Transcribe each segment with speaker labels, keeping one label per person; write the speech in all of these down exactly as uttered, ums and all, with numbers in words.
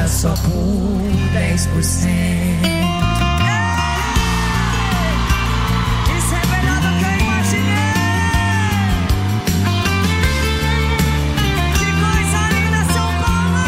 Speaker 1: noventa só por dez por cento. Isso é melhor do que eu imaginei. Que coisa linda, São Paulo.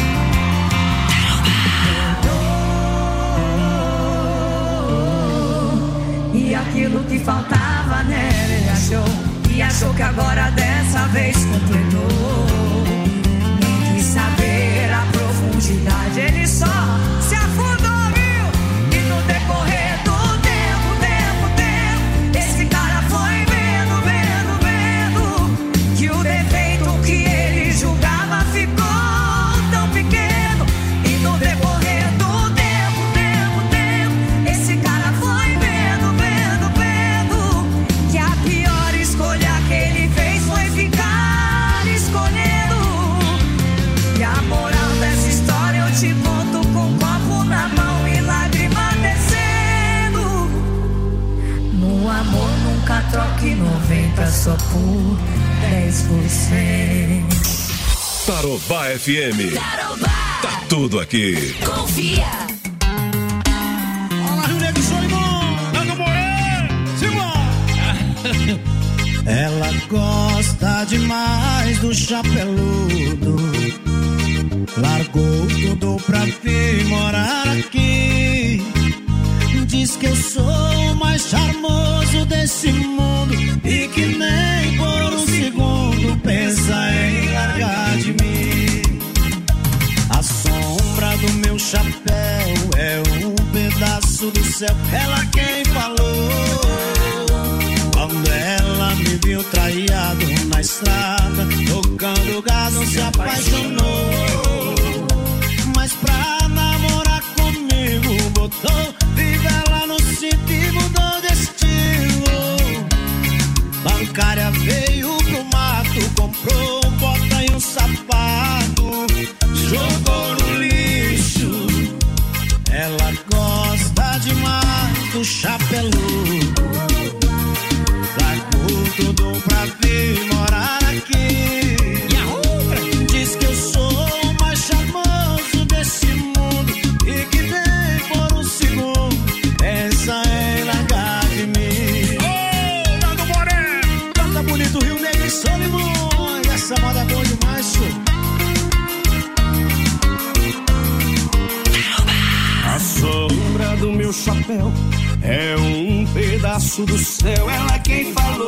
Speaker 1: E aquilo que faltava nela ele achou. E achou que agora dessa vez completou. Nem quis saber a profundidade, ele só se afundou, viu? E no decorrer do tempo, tempo, tempo, esse cara foi vendo, vendo, vendo que o defeito que ele julgava ficou tão pequeno. E no decorrer do tempo, tempo, tempo, esse cara foi vendo, vendo, vendo que a pior escolha que ele fez foi ficar escolhendo. E a moral dessa história eu te conto com um copo na mão e lágrima descendo. No amor nunca troque noventa só por dez por cento.
Speaker 2: Tarobá F M.
Speaker 3: Tarobá.
Speaker 2: Tá tudo aqui.
Speaker 3: Confia.
Speaker 4: Olá, Rio Negro, sou irmão. Nando Moreno. Simão. Ela gosta demais do chapeludo. Largou tudo pra vir morar aqui. Diz que eu sou o mais charmoso desse mundo e que nem por um segundo pensa em largar de mim. A sombra do meu chapéu é um pedaço do céu. Ela quem falou. Quando ela me viu traído na estrada, tocando gado, se apaixonou. Mas pra namorar comigo botou fivela no cinto e mudou de estilo. Bancária veio pro mato, comprou um bota e um sapato, jogou no lixo. Ela gosta demais do chapeludo. Largou tudo pra vir morar aqui. E a outra diz que eu sou o mais charmoso desse mundo e que nem por um segundo pensa em largar de mim. Ô, Nando Moreno, canta bonito, Rio Negro e Solimões. Essa moda é boa demais, senhor. A sombra do meu chapéu é um pedaço do céu, ela quem falou.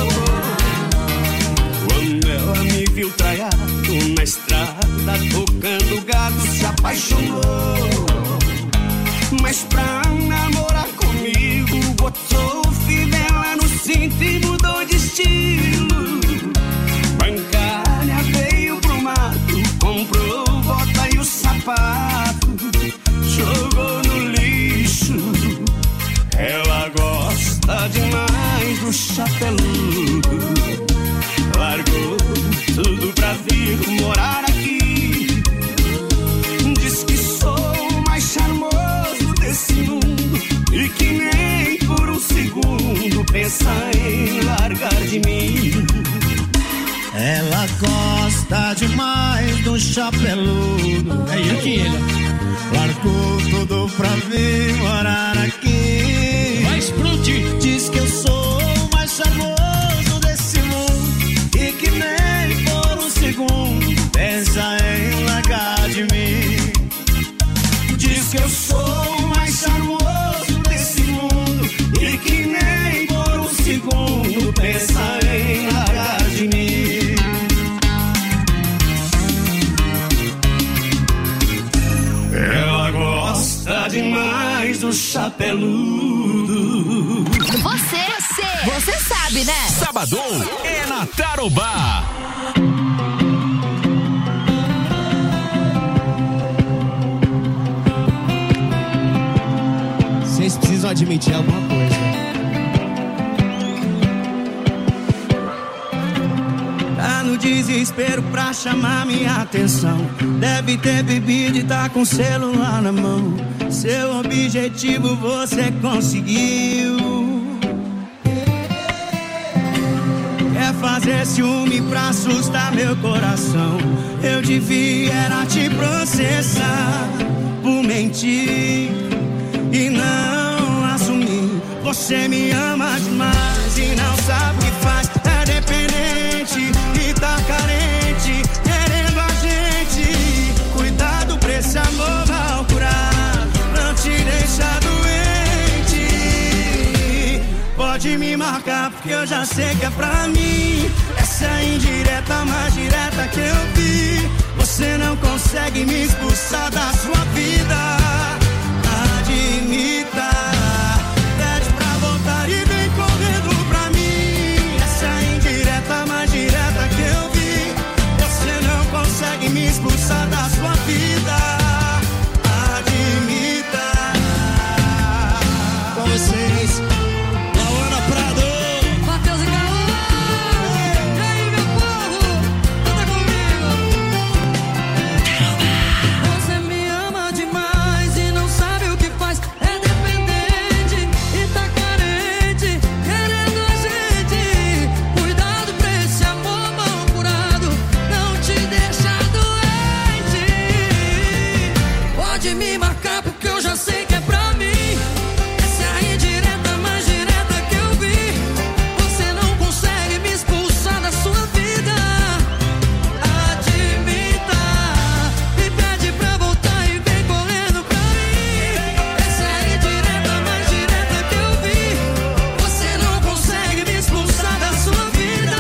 Speaker 4: Quando ela me viu traiado na estrada, tocando gado, se apaixonou. Mas pra namorar comigo, botou fivela no cinto e mudou de estilo. Bancária veio pro mato, comprou bota e o sapato, jogou no lixo. Ela gosta demais do chapeludo. Largou tudo pra vir morar aqui. Diz que sou o mais charmoso desse mundo e que nem por um segundo pensa em largar de mim. Ela gosta demais do chapeludo. É eu que ele. Largou tudo pra vir morar aqui. Vai explodir. Diz que eu sou o mais charmoso desse mundo e que nem por um segundo pensa em largar de mim. Diz que eu sou o mais charmoso desse mundo e que nem por um segundo pensa em largar de mim. Ela gosta demais do chapeludo.
Speaker 3: Você, você, você sabe, né?
Speaker 2: Sabadão é na Tarobá.
Speaker 4: Vocês precisam admitir alguma coisa. Tá no desespero pra chamar minha atenção. Deve ter bebido e tá com o celular na mão. Seu objetivo você conseguiu. Quer fazer ciúme pra assustar meu coração. Eu devia era te processar por mentir e não assumir. Você me ama demais e não sabe o que faz. É dependente e tá carente, querendo a gente. Cuidado pra esse amor mal curado não te deixa doente. Pode me marcar porque eu já sei que é pra mim. Essa é a indireta mais direta que eu vi. Você não consegue me expulsar da sua vida. Admita. Pede pra voltar e vem correndo pra mim. Essa é a indireta mais direta que eu vi. Você não consegue me expulsar da sua vida. Admita. Com vocês, Lauana Prado,
Speaker 1: Matheus e Caô. E aí, meu povo, canta comigo. Você me ama demais e não sabe o que faz. É dependente e tá carente, querendo a gente. Cuidado pra esse amor mal curado não te deixa doente. Pode me marcar porque eu já sei que é pra mim. Essa é a indireta mais direta que eu vi. Você não consegue me expulsar da sua vida. Admita. Me pede pra voltar e vem correndo pra mim. Essa é a indireta mais direta que eu vi. Você não consegue me expulsar da sua vida.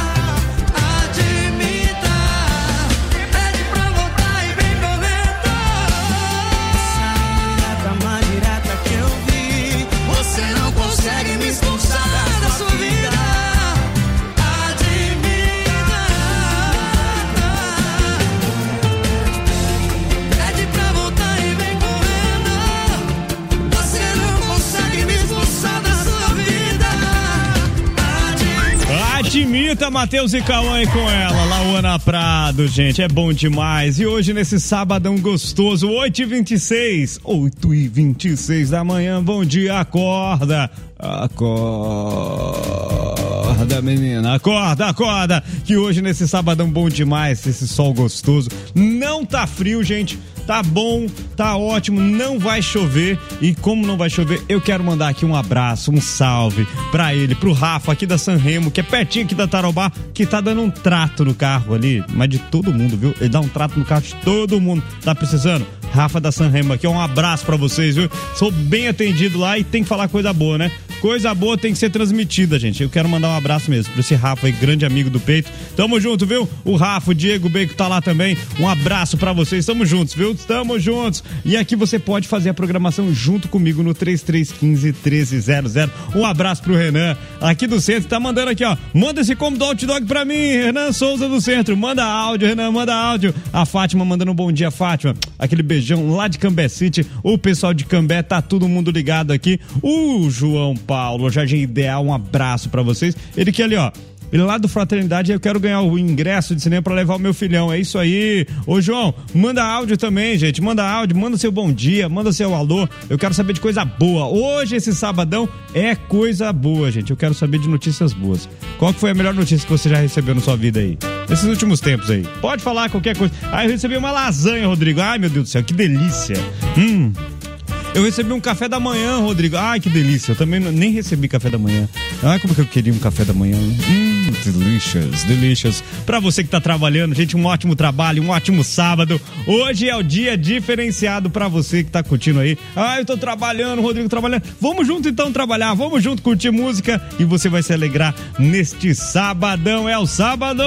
Speaker 1: Admita. Pede pra voltar e vem correndo.
Speaker 4: indireta mais direta que eu vi.
Speaker 1: Você não consegue me expulsar da sua vida. Admita. Pede pra voltar e vem correndo. Você não consegue me expulsar da sua vida. Admita.
Speaker 5: Admita, Matheus e Cauã com ela, Lauana Prado, gente, é bom demais. E hoje nesse sabadão gostoso, oito e vinte e seis, oito e vinte e seis da manhã, bom dia, acorda, acorda, menina, acorda, acorda, que hoje nesse sabadão bom demais, esse sol gostoso, não tá frio, gente. Tá bom, tá ótimo, não vai chover. E como não vai chover, eu quero mandar aqui um abraço, um salve pra ele, pro Rafa aqui da Sanremo, que é pertinho aqui da Tarobá, que tá dando um trato no carro ali, mas de todo mundo, viu? Ele dá um trato no carro de todo mundo. Tá precisando? Rafa da Sanremo aqui, um abraço pra vocês, viu? Sou bem atendido lá e tem que falar coisa boa, né? Coisa boa tem que ser transmitida, gente. Eu quero mandar um abraço mesmo pra esse Rafa aí, grande amigo do peito. Tamo junto, viu? O Rafa, o Diego, o Beico tá lá também. Um abraço pra vocês, tamo juntos, viu? Tamo juntos. E aqui você pode fazer a programação junto comigo no três três um cinco, um três zero zero. Um abraço pro Renan, aqui do centro, tá mandando aqui, ó. Manda esse combo do hot dog pra mim, Renan Souza do centro. Manda áudio, Renan, manda áudio. A Fátima mandando um bom dia, Fátima. Aquele beijão lá de Cambé City. O pessoal de Cambé, tá todo mundo ligado aqui. O João Paulo, Jardim Ideal, um abraço pra vocês. Ele que ali, ó, ele lá do Fraternidade, eu quero ganhar o ingresso de cinema pra levar o meu filhão, é isso aí. Ô João, manda áudio também, gente, manda áudio, manda seu bom dia, manda seu alô, eu quero saber de coisa boa. Hoje, esse sabadão, é coisa boa, gente, eu quero saber de notícias boas. Qual que foi a melhor notícia que você já recebeu na sua vida aí? Nesses últimos tempos aí. Pode falar qualquer coisa. Ah, eu recebi uma lasanha, Rodrigo, ai meu Deus do céu, que delícia. Hum... Eu recebi um café da manhã, Rodrigo. Ai, que delícia. Eu também não, nem recebi café da manhã. Ai, como que eu queria um café da manhã. Hum, delicious, delicious. Pra você que tá trabalhando, gente, um ótimo trabalho, um ótimo sábado. Hoje é o dia diferenciado pra você que tá curtindo aí. Ai, eu tô trabalhando, Rodrigo trabalhando. Vamos junto então trabalhar, vamos junto curtir música e você vai se alegrar neste sabadão. É o sábado!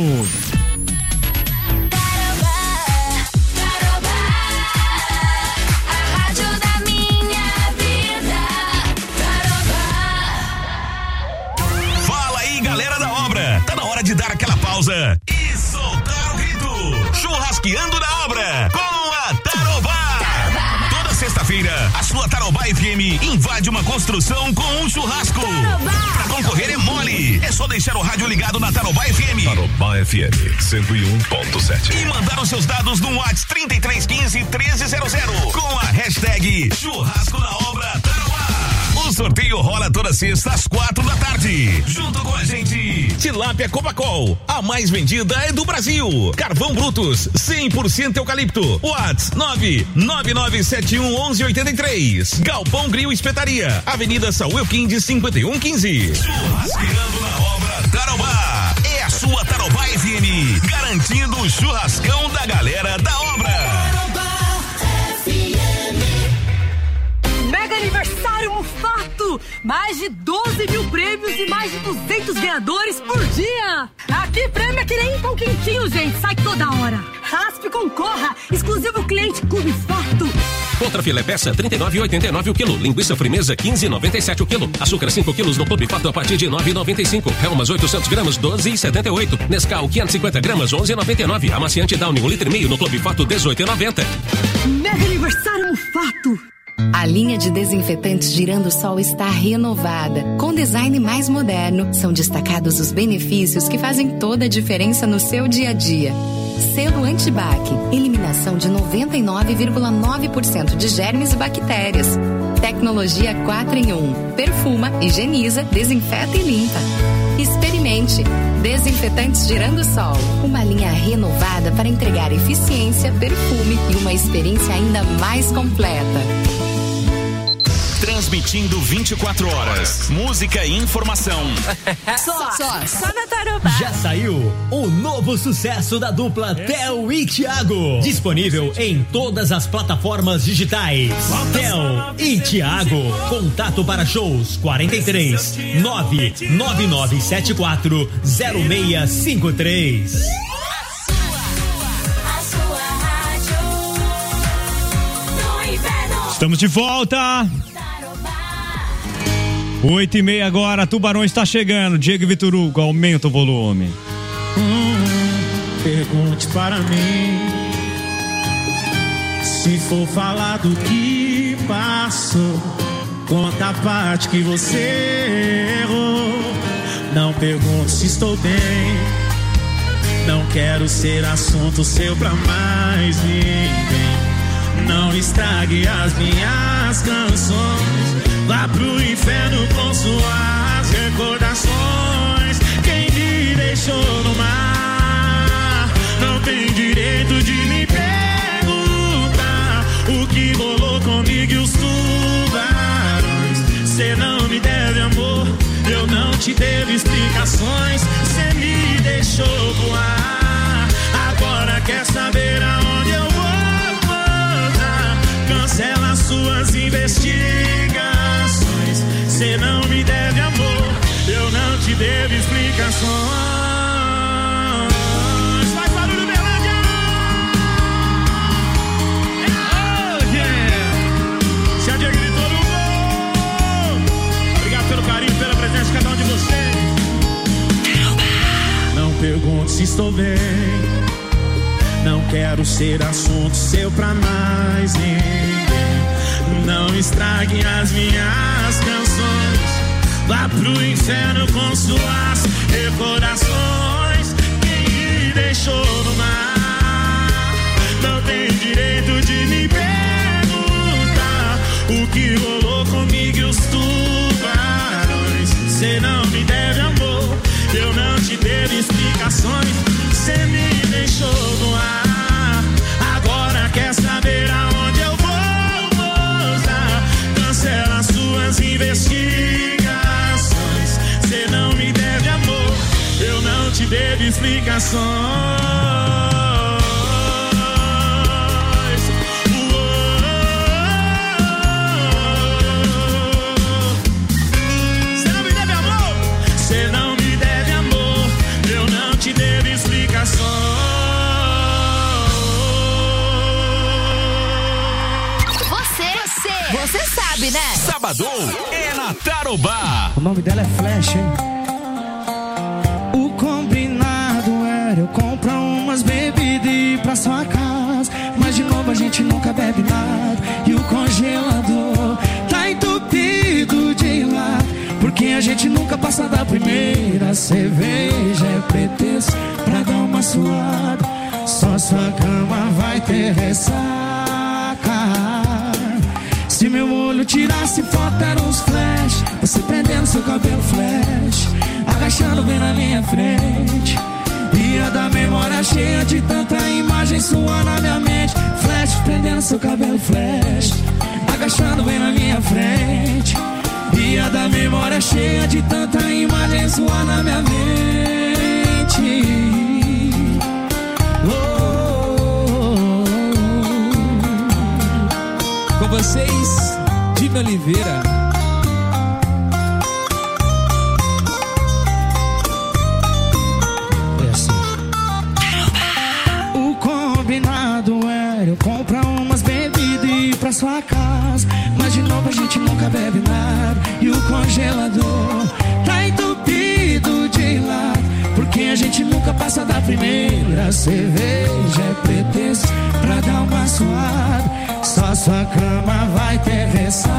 Speaker 2: De dar aquela pausa e soltar o grito. Churrasqueando na obra com a Tarobá. Tarobá. Toda sexta-feira, a sua Tarobá F M invade uma construção com um churrasco. Tarobá. Pra concorrer é mole. É só deixar o rádio ligado na Tarobá F M. Tarobá F M cento e um ponto sete. E mandar os seus dados no WhatsApp trinta e três quinze, treze zero zero com a hashtag Churrasco na Obra Tarobá. O sorteio rola toda sexta às quatro da tarde. Junto com a gente, Tilápia Copacol, a mais vendida é do Brasil. Carvão Brutus, cem por cento eucalipto. Whats nove nove nove sete um um um oito três. Galpão Grill Espetaria, Avenida Saúl Elquinde cinquenta e um quinze. Churrasqueando na obra Tarobá. É a sua Tarobá F M, garantindo o churrascão da galera da obra.
Speaker 6: Mega aniversário Mufato! Mais de doze mil prêmios e mais de duzentos ganhadores por dia! Aqui prêmio é que nem pão quentinho, gente, sai toda hora! Raspe, concorra! Exclusivo cliente Clube Fato!
Speaker 7: Contra filé peça trinta e nove reais e oitenta e nove centavos o quilo. Linguiça frimeza quinze reais e noventa e sete centavos o quilo. Açúcar cinco quilos no Clube Fato a partir de nove reais e noventa e cinco centavos. Helmas oitocentos gramas doze reais e setenta e oito centavos. Nescau quinhentos e cinquenta gramas onze reais e noventa e nove centavos. Amaciante Downy um litro e meio no Clube Fato dezoito reais e noventa centavos.
Speaker 6: Mega aniversário Mufato!
Speaker 8: A linha de desinfetantes Girando Sol está renovada. Com design mais moderno, são destacados os benefícios que fazem toda a diferença no seu dia a dia. Selo Antibac, eliminação de noventa e nove vírgula nove por cento de germes e bactérias. Tecnologia quatro em um, perfuma, higieniza, desinfeta e limpa. Experimente. Desinfetantes Girando Sol, uma linha renovada para entregar eficiência, perfume e uma experiência ainda mais completa.
Speaker 2: Transmitindo vinte e quatro horas. Música e informação.
Speaker 3: Só, só, só na Tarobá.
Speaker 9: Já saiu o novo sucesso da dupla Theo e Thiago. Disponível em todas as plataformas digitais. Theo e Thiago. Contato para shows quarenta e três, nove nove nove sete quatro zero seis cinco três.
Speaker 5: Estamos de volta. Oito e meia agora, Tubarão está chegando. Diego Vitor Hugo, aumenta o volume.
Speaker 10: Hum, pergunte para mim, se for falar do que passou, conta a parte que você errou. Não pergunte se estou bem, não quero ser assunto seu pra mais ninguém. Não estrague as minhas canções, vá pro inferno com suas recordações. Quem me deixou no mar não tem direito de me perguntar o que rolou comigo e os tubarões. Cê não me deve amor, eu não te devo explicações. Cê me deixou voar, agora quer saber aonde eu vou voltar. Cancela suas investigações. Cê não me deve amor, eu não te devo explicações. Faz barulho, Berlândia! Oh, yeah! Se a Diego gritou no gol! Obrigado pelo carinho, pela presença de cada um de vocês. Não pergunte se estou bem, não quero ser assunto seu pra mais ninguém. Não estrague as minhas canções, vá pro inferno com suas recordações. Quem me deixou no mar não tem direito de me perguntar o que rolou comigo e os tubarões. Cê não me deve amor, eu não te devo explicações. Cê me deixou no ar, agora quer saber aonde eu vou. Cancela suas investigações. Cê não me deve amor, eu não te devo explicações. Cê não me deve amor, cê não me deve amor, eu não te devo explicações.
Speaker 3: Você sabe, né?
Speaker 2: Sabadão é na Tarobá.
Speaker 10: O nome dela é Flash, hein? O combinado era eu comprar umas bebidas e ir pra sua casa, mas de novo a gente nunca bebe nada. E o congelador tá entupido de lado, porque a gente nunca passa da primeira cerveja. É pretexto pra dar uma suada, só sua cama vai ter ressaca. Se meu olho tirasse foto eram uns flash, você prendendo seu cabelo flash, agachando bem na minha frente. Ia da memória cheia de tanta imagem sua na minha mente. Flash, prendendo seu cabelo flash, agachando bem na minha frente. Ia da memória cheia de tanta imagem sua na minha mente. Oh.
Speaker 11: Com vocês, Dina Oliveira.
Speaker 10: Eu compro umas bebidas e ir pra sua casa, mas de novo a gente nunca bebe nada. E o congelador tá entupido de lado, porque a gente nunca passa da primeira cerveja. É pretexto pra dar uma suada, só sua cama vai ter ressaca.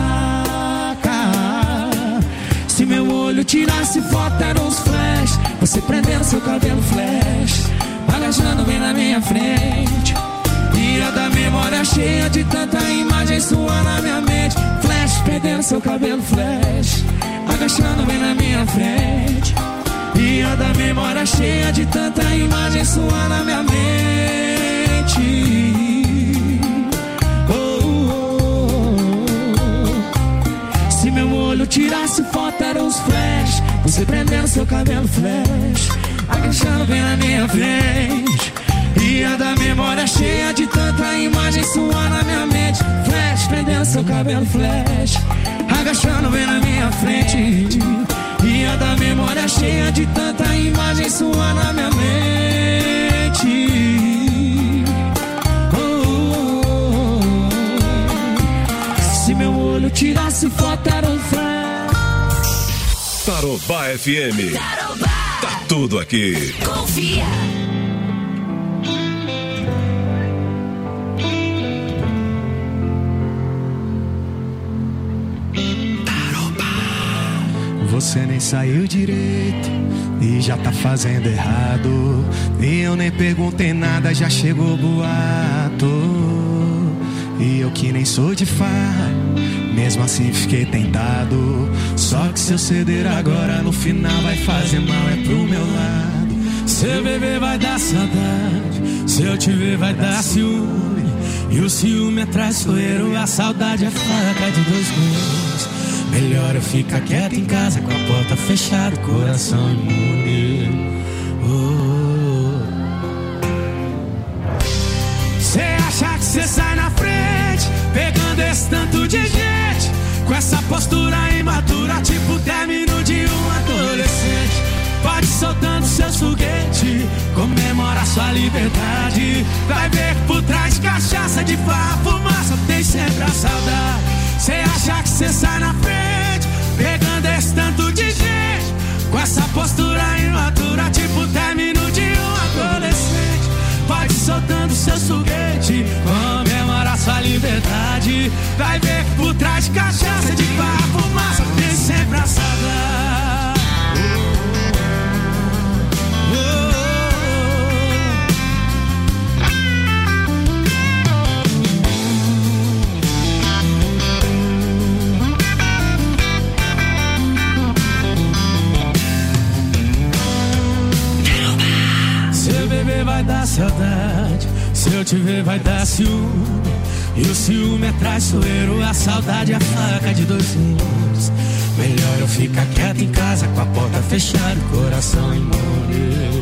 Speaker 10: Se meu olho tirasse foto eram uns flash, você prendendo seu cabelo flash, agachando bem na minha frente. Ia da memória cheia de tanta imagem sua na minha mente. Flash, perdendo seu cabelo flash, agachando bem na minha frente. Ia da memória cheia de tanta imagem sua na minha mente. Oh, oh, oh. Se meu olho tirasse foto eram os flash, você prendendo seu cabelo flash, agachando bem na minha frente. Ia da memória cheia de tanta imagem sua na minha mente. Flash, prendendo seu cabelo flash, agachando bem na minha frente. Ia da memória cheia de tanta imagem sua na minha mente. Oh, oh, oh. Se meu olho tirasse foto era um flash.
Speaker 2: Tarobá F M. Tarobá. Tá tudo aqui.
Speaker 3: Confia.
Speaker 10: Você nem saiu direito e já tá fazendo errado. E eu nem perguntei nada, já chegou boato. E eu que nem sou de farra, mesmo assim fiquei tentado. Só que se eu ceder agora, no final vai fazer mal, é pro meu lado. Seu bebê vai dar saudade, se eu te ver vai dar ciúme. E o ciúme é traiçoeiro, a saudade é faca de dois gumes. Melhor eu ficar quieto em casa, com a porta fechada, coração imune. Cê oh. acha que cê sai na frente, pegando esse tanto de gente, com essa postura imatura, tipo término de um adolescente. Pode soltando seus foguetes, comemora sua liberdade. Vai ver que por trás de cachaça, de farra, fumaça, tem sempre a saudade. Cê acha que cê sai na frente, pegando esse tanto de gente, com essa postura imatura, tipo término de um adolescente. Pode soltando seus foguetes, comemora sua liberdade. Vai ver que por trás de cachaça, de farra, fumaça, tem sempre a saudade. Oh, oh, oh. Vai dar saudade, se eu te ver vai dar ciúme. E o ciúme é traiçoeiro, a saudade é a faca de dois gumes. Melhor eu ficar quieto em casa, com a porta fechada, coração imune.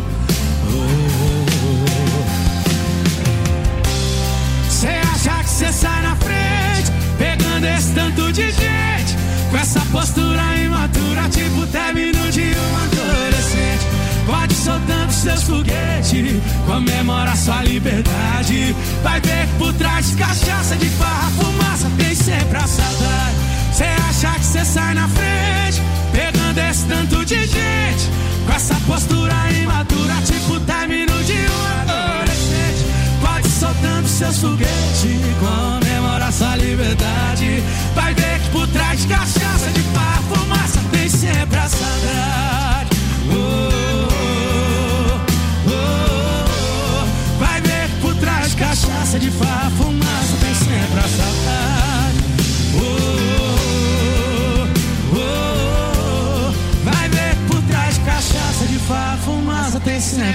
Speaker 10: Cê oh. acha que cê sai na frente, pegando esse tanto de gente, com essa postura imatura, tipo término de um adolescente. Pode soltando seus foguetes, comemora sua liberdade. Vai ver que por trás de cachaça, de farra, fumaça, tem sempre a saudade. Cê acha que cê sai na frente, pegando esse tanto de gente, com essa postura imatura, tipo término de um adolescente. Pode soltando seus foguetes, comemora sua liberdade. Vai ver que por trás de cachaça, de farra, fumaça, tem sempre a saudade. Oh. Cachaça de farra, fumaça, tem sempre a saudade. Oh,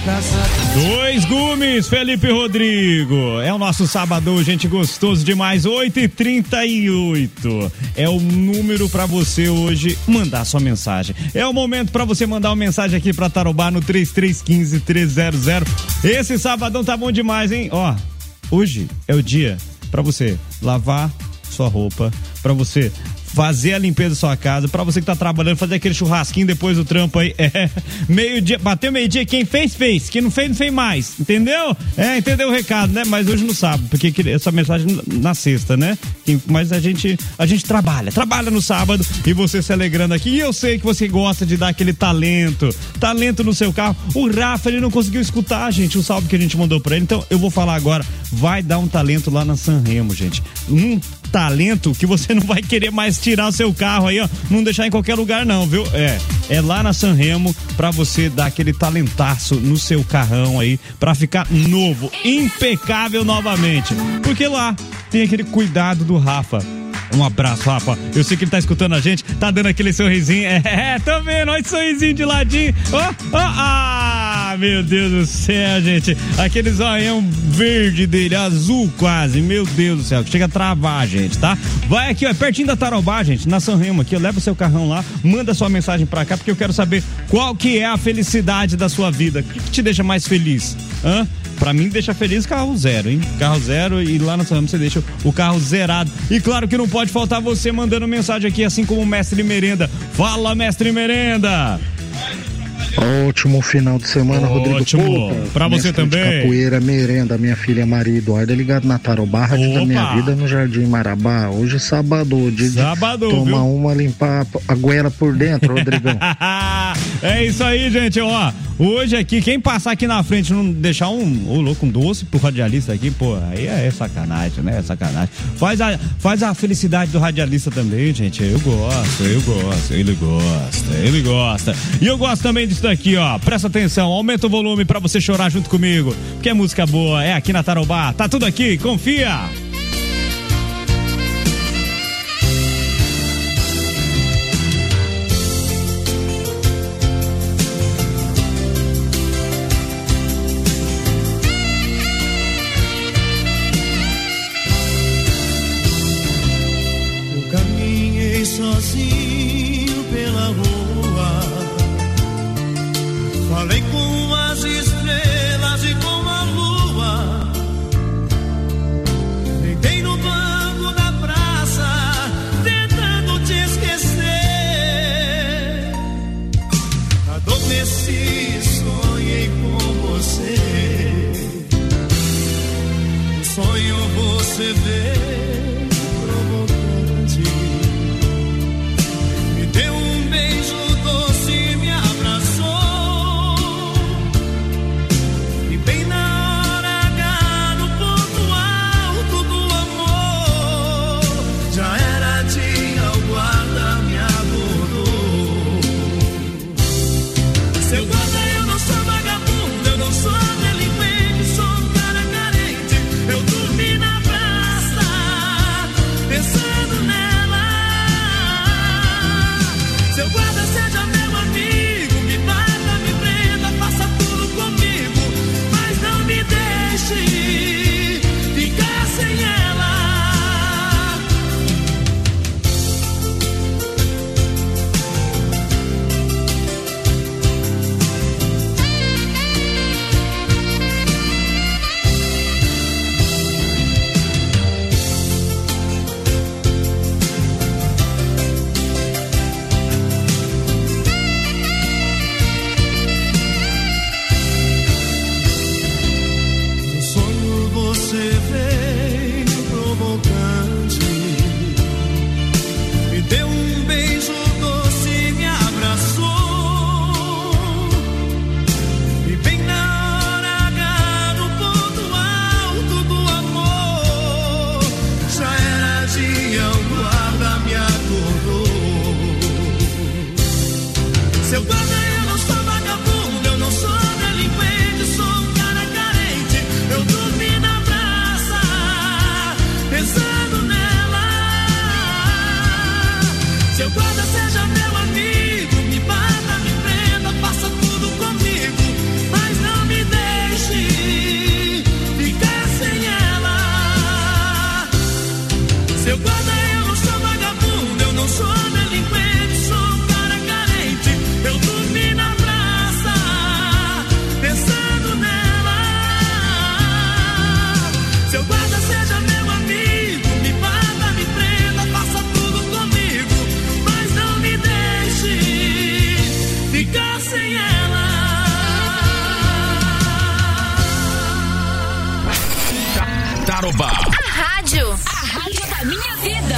Speaker 5: Dois gumes, Felipe Rodrigo. É o nosso sábado, gente, gostoso demais. oito e trinta e oito. É o número pra você hoje mandar sua mensagem. É o momento pra você mandar uma mensagem aqui pra Tarobá no três três um cinco, três zero zero. Esse sabadão tá bom demais, hein? Ó, hoje é o dia pra você lavar sua roupa, pra você fazer a limpeza da sua casa, pra você que tá trabalhando, fazer aquele churrasquinho depois do trampo aí, é, meio-dia, bateu meio-dia, quem fez, fez, quem não fez, não fez mais, entendeu? É, entendeu o recado, né? Mas hoje não sabe, porque essa mensagem na sexta, né? Mas a gente, a gente trabalha, trabalha no sábado e você se alegrando aqui, e eu sei que você gosta de dar aquele talento, talento no seu carro. O Rafa, ele não conseguiu escutar, gente, o salve que a gente mandou pra ele, então eu vou falar agora, vai dar um talento lá na Sanremo, gente, um talento que você não vai querer mais tirar o seu carro aí, ó, não deixar em qualquer lugar não, viu? É, é lá na Sanremo pra você dar aquele talentaço no seu carrão aí, pra ficar novo, impecável novamente, porque lá tem aquele cuidado do Rafa. Um abraço, Rafa. Eu sei que ele tá escutando a gente, tá dando aquele sorrisinho. É, tô vendo, olha esse sorrisinho de ladinho. Ó, oh, oh, ah, meu Deus do céu, gente. Aquele zoião verde dele, azul quase. Meu Deus do céu, chega a travar, gente, tá? Vai aqui, ó, pertinho da Tarobá, gente, na Sanremo aqui, ó, leva o seu carrão lá, manda sua mensagem pra cá, porque eu quero saber qual que é a felicidade da sua vida. O que, que te deixa mais feliz? Hã? Pra mim deixa feliz carro zero, hein? Carro zero, e lá na Sanremo você deixa o carro zerado. E claro que não pode faltar você mandando mensagem aqui, assim como o Mestre Merenda. Fala, Mestre Merenda!
Speaker 12: Ótimo final de semana, Rodrigo.
Speaker 5: Ótimo, Poupa, pra você também.
Speaker 12: Capoeira, Merenda, minha filha Maria Eduarda, ligado na Tarobá, Rádio da Minha Vida, no Jardim Marabá. Hoje é sábado, de
Speaker 5: sábado,
Speaker 12: tomar
Speaker 5: viu?
Speaker 12: uma, limpar a goela por dentro, Rodrigão.
Speaker 5: É isso aí, gente, ó. Hoje aqui, quem passar aqui na frente não deixar um, ô louco, um doce pro radialista aqui, pô, aí é sacanagem, né? É sacanagem. Faz a, faz a felicidade do radialista também, gente. Eu gosto, eu gosto, ele gosta, ele gosta. E eu gosto também disso daqui, ó. Presta atenção, aumenta o volume pra você chorar junto comigo, porque é música boa, é aqui na Tarobá. Tá tudo aqui, confia!
Speaker 13: Sozinho pela rua, falei com as estrelas e com a lua, deitei no banco da praça, tentando te esquecer. Adormeci, sonhei com você, no sonho você veio. Sou delinquente, sou um cara carente. Eu dormi na praça.
Speaker 2: Tarobá.
Speaker 3: A rádio. A rádio da minha vida.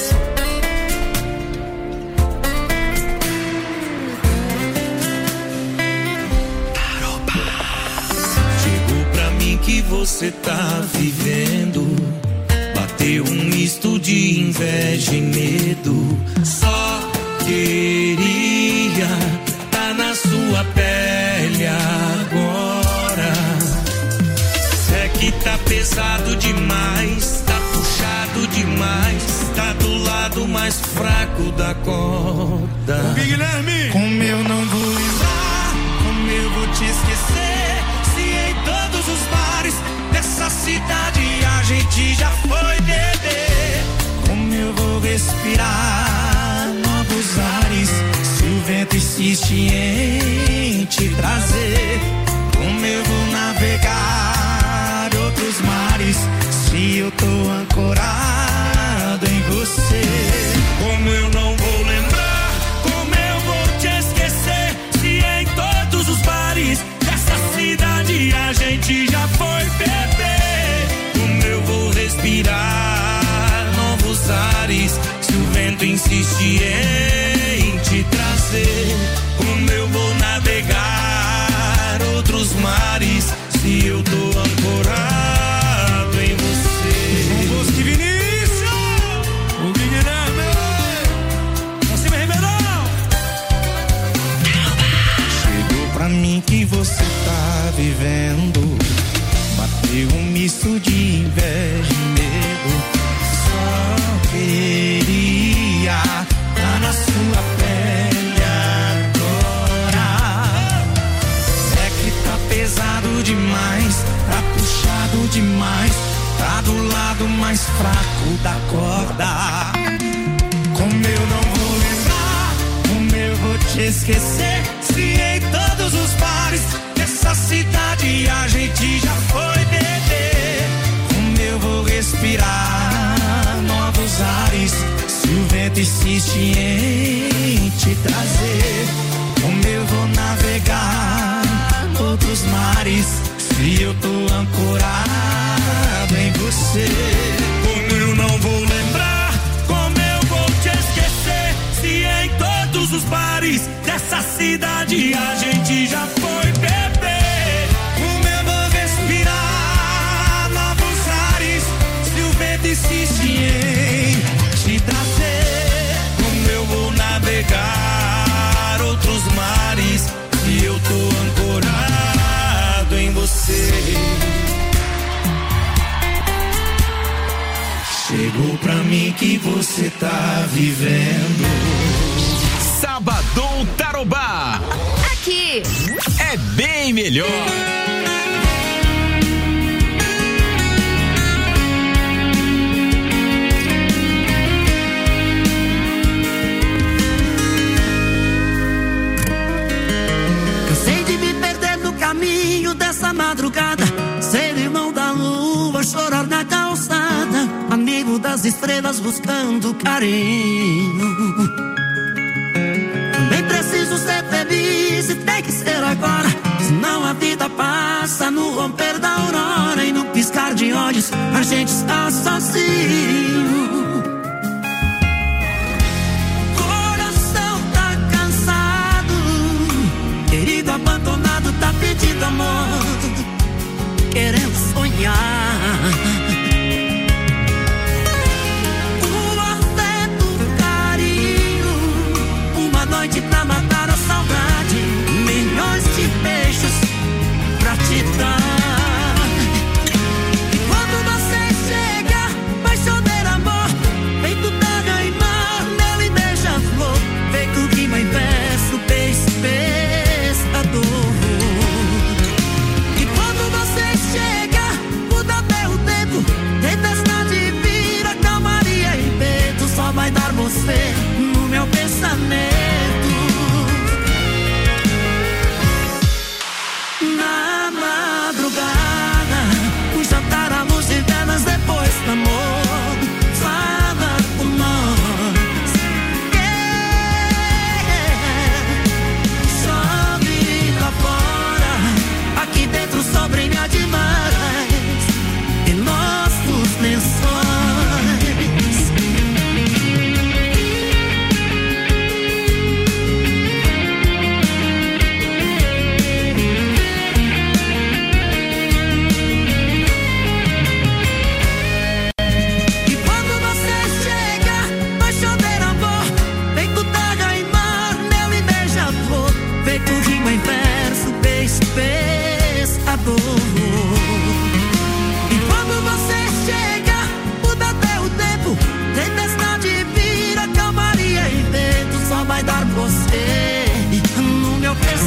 Speaker 13: Que você tá vivendo, bateu um misto de inveja e medo. Só queria tá na sua pele agora. É que tá pesado demais, tá puxado demais, tá do lado mais fraco da corda.
Speaker 4: Guilherme!
Speaker 13: Como eu não vou lembrar, como eu vou te esquecer? Todos os bares dessa cidade a gente já foi beber. Como eu vou respirar novos ares se o vento insiste em te trazer? Como eu vou navegar outros mares se eu tô ancorado em você? Como eu não vou lembrar, como eu vou te esquecer se em todos os bares cidade a gente já foi beber? Como eu vou respirar novos ares se o vento insiste em te trazer? Como eu vou navegar outros mares se eu tô ancorado em você?
Speaker 4: João Bosco e Vinícius, o Guilherme, você me revelou.
Speaker 13: Chegou pra mim que você tá vivendo, bateu um misto de inveja e medo. Só queria tá na sua pele agora. É que tá pesado demais, tá puxado demais, tá do lado mais fraco da corda. Como eu não vou lembrar, como eu vou te esquecer se em todos os bares dessa cidade a gente já foi beber? Como eu vou respirar novos ares se o vento insiste em te trazer? Como eu vou navegar outros mares se eu tô ancorado em você? Como eu não vou lembrar, como eu vou te esquecer se em todos os bares dessa cidade a gente já foi beber? Como eu vou respirar novos ares se o vento insiste em te trazer? Como eu vou navegar outros mares se eu tô ancorado em você? Chegou pra mim que você tá vivendo.
Speaker 2: Sabadão Tarobá.
Speaker 3: Aqui
Speaker 2: é bem melhor.
Speaker 14: Cansei de me perder no caminho dessa madrugada, ser irmão da lua, chorar na calçada, amigo das estrelas buscando carinho. Também preciso ser feliz e tem que ser agora, senão a vida passa no romper da aurora e no piscar de olhos a gente está sozinho. Coração tá cansado, querido abandonado tá pedindo amor, querendo sonhar. Noite pra matar a saudade, milhões de beijos pra te dar. E quando você chega, apaixoneiro amor, feito terra e mar, mel e beija-flor, feito rima em verso, beijo pescador.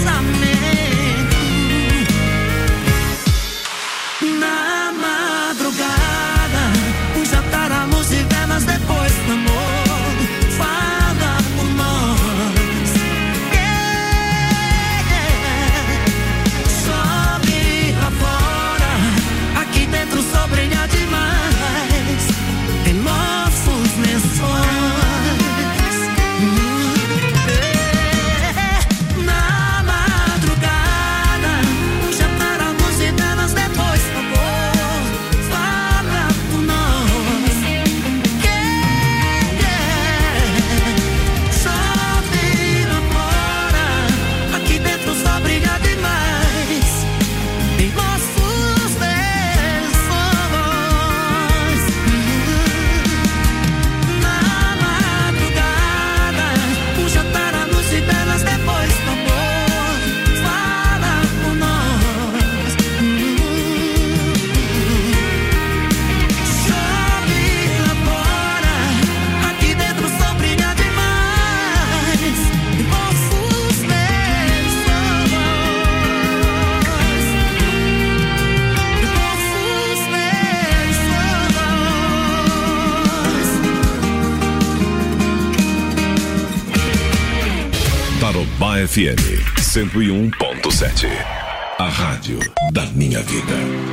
Speaker 14: casamento. Na madrugada, um jantar, a luz e velas depois do amor. Fala por nós, yeah, yeah. Sobe lá fora, aqui dentro só brilha demais em nossos lençóis.
Speaker 2: Tarobá F M cento e um ponto sete. A rádio da minha vida.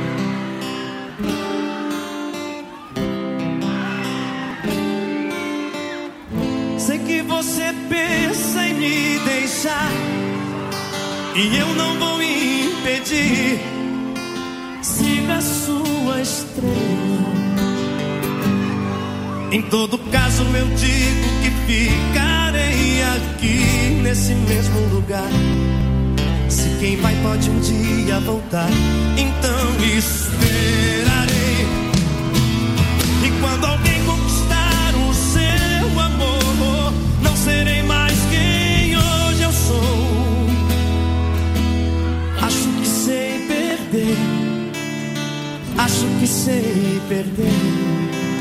Speaker 13: Sei que você pensa em me deixar e eu não vou impedir. Siga a sua estrela. Em todo caso eu digo que ficarei aqui nesse mesmo lugar. Se quem vai pode um dia voltar, então esperarei. E quando alguém conquistar o seu amor, não serei mais quem hoje eu sou. Acho que sei perder, acho que sei perder.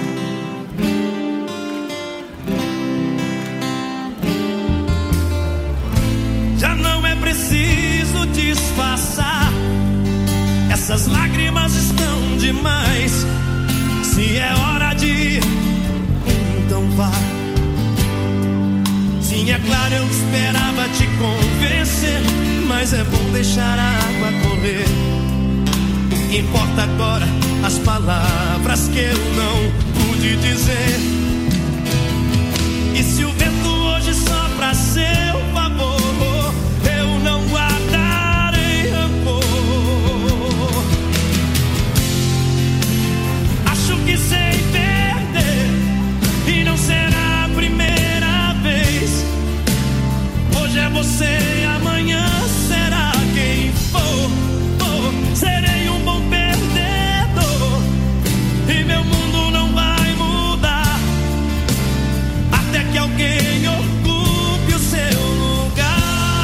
Speaker 13: Preciso disfarçar, essas lágrimas estão demais. Se é hora de ir, então vá. Sim, é claro, eu esperava te convencer, mas é bom deixar a água correr. O que importa agora, as palavras que eu não pude dizer. E se o vento hoje sopra a seu favor, eu não guardarei rancor. Acho que sei perder e não será a primeira vez. Hoje é você e amanhã será quem for. Oh, serei um bom perdedor e meu mundo não vai mudar até que alguém ocupe o seu lugar.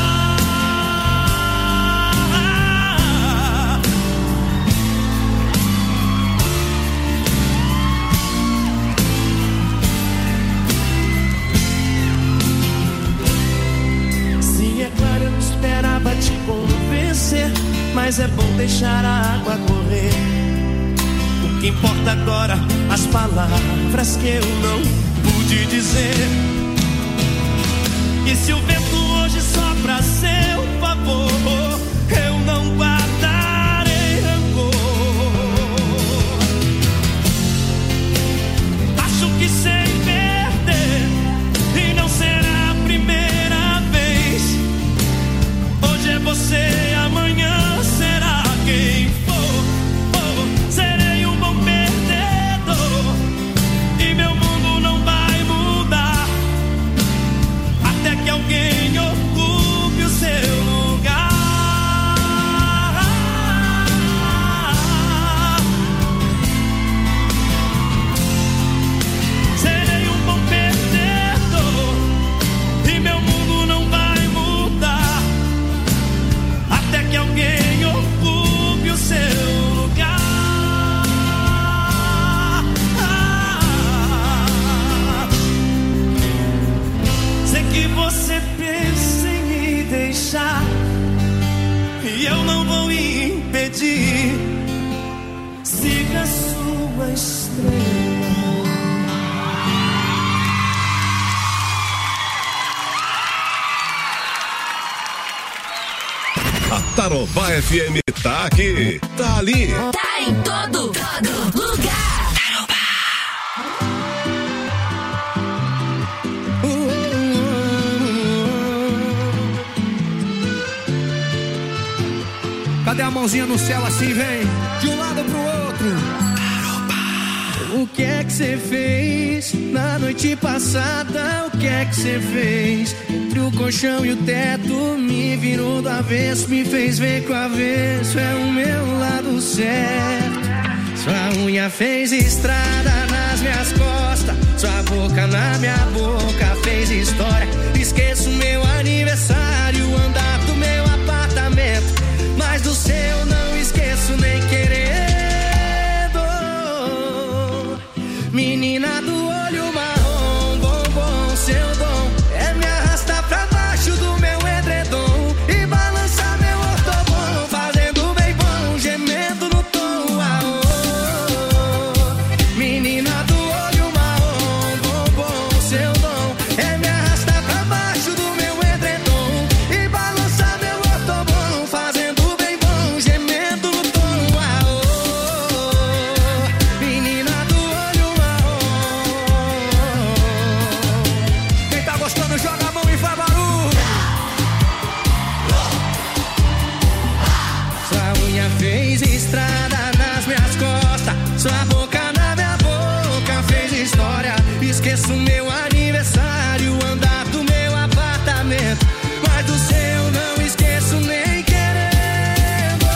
Speaker 13: Esperava te convencer, mas é bom deixar a água correr. O que importa agora, as palavras que eu não pude dizer. E se o vento hoje sopra a seu favor, eu não guardarei rancor. Acho que sei perder e não será a primeira vez. Hoje é você, amanhã será quem for. Oh, serei um bom perdedor e meu mundo não vai mudar até que alguém ocupe o seu
Speaker 15: Tarobá F M tá aqui, tá ali.
Speaker 3: Tá em todo, todo lugar. Tarobá.
Speaker 16: Cadê a mãozinha no céu assim, vem? De um lado pro outro. O que é que você fez na noite passada? O que é que você fez? Entre o colchão e o teto, me virou do avesso, me fez ver que o avesso é o meu lado certo. Sua unha fez estrada nas minhas costas, sua boca na minha boca fez história. Esqueço meu aniversário, andar do meu apartamento, mas do seu não esqueço nem querendo. Menina do olho marrom, bombom, seu dom é me arrastar pra baixo do meu edredom e balançar meu ortobom, fazendo bem bom, gemendo no tom. Ah, oh. Menina do olho marrom, bombom, seu dom é me arrastar pra baixo do meu edredom e balançar meu ortobom, fazendo bem bom, gemendo no tom. Ah, oh. Menina do olho joga a mão e faz barulho. Sua unha fez estrada nas minhas costas, sua boca na minha boca fez história. Esqueço meu aniversário, andar do meu apartamento, mas do seu não esqueço nem querendo.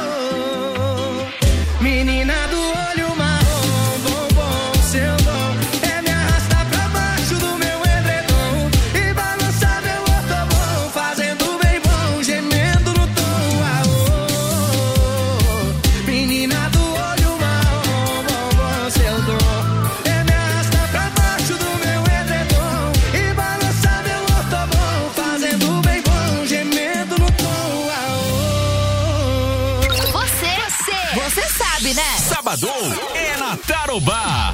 Speaker 16: Menina do olho marrom, bombom, seu dom é me arrastar pra baixo do meu edredom e balançar meu ortobom, fazendo bem bom, gemendo no tom. Ah, oh. Menina do olho marrom, bombom, seu dom é me arrastar pra baixo do meu edredom e balançar meu ortobom, fazendo bem bom, gemendo no tom. Ah, oh.
Speaker 3: Você, você, você sabe, né?
Speaker 2: Sabadão é na Tarobá.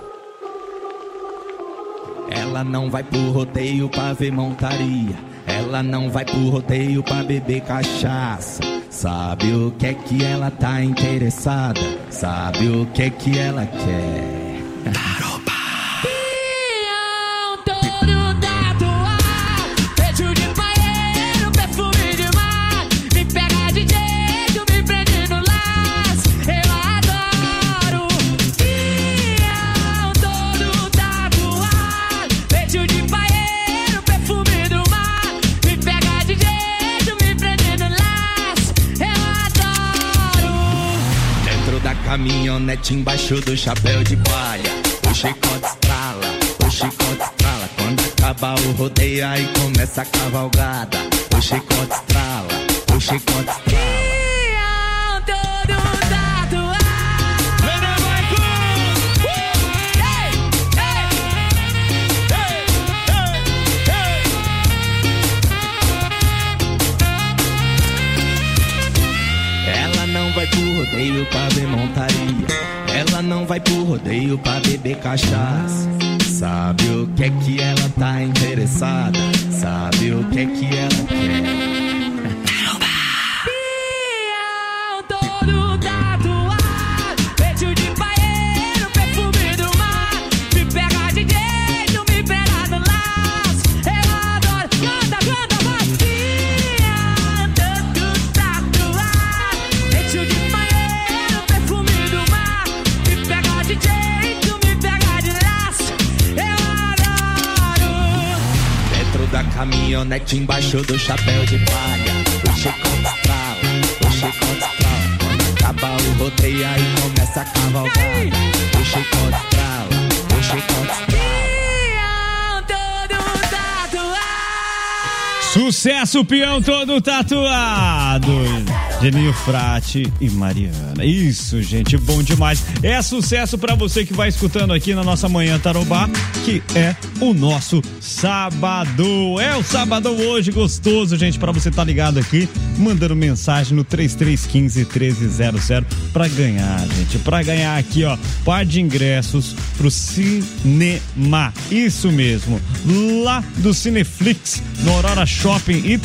Speaker 16: Ela não vai pro rodeio pra ver montaria, ela não vai pro rodeio pra beber cachaça. Sabe o que é que ela tá interessada, sabe o que é que ela quer. Tarobá.
Speaker 17: Todo tatuado, peito de paeiro, perfume de mar, me pega de jeito, me prende no laço, eu adoro. Pião todo tatuado, peito de paeiro, perfume do mar, me pega de jeito, me prende no laço, eu adoro.
Speaker 16: Dentro da caminhonete, embaixo do chapéu de palha, o chicote estrala, o chicote estrala. Quando acaba o rodeio, aí começa a cavalgada. O chicote estrala, o chicote estrala.
Speaker 17: Pião todo tatuado.
Speaker 16: Ela não vai pro rodeio pra ver montaria, ela não vai pro rodeio pra beber cachaça. Sabe o que é que ela tá interessada, sabe o que é que ela quer.
Speaker 17: Pião todo tatuado, peito de paeiro, perfume do mar, me pega de jeito, me pega no laço, eu adoro. Canta, canta, vai. Pião todo tatuado, peito de paeiro, perfume do mar, me pega de jeito, me pega de laço, eu adoro.
Speaker 16: Dentro da caminhonete, embaixo do chapéu de palha, o chicote estrala, o chicote estrala. Quando acaba o rodeio, aí começa a cavalgada. O chicote estrala, o chicote estrala.
Speaker 17: Pião todo tatuado.
Speaker 5: Sucesso, peão todo tatuado. Geninho Frati e Mariana. Isso, gente, bom demais. É sucesso pra você que vai escutando aqui na nossa Manhã Tarobá, que é o nosso Sabadão. É o Sabadão hoje, gostoso, gente, pra você tá ligado aqui, mandando mensagem no três três um cinco, um três zero zero pra ganhar, gente. Pra ganhar aqui, ó, par de ingressos pro cinema. Isso mesmo. Lá do Cineflix, no Aurora Shopping, e também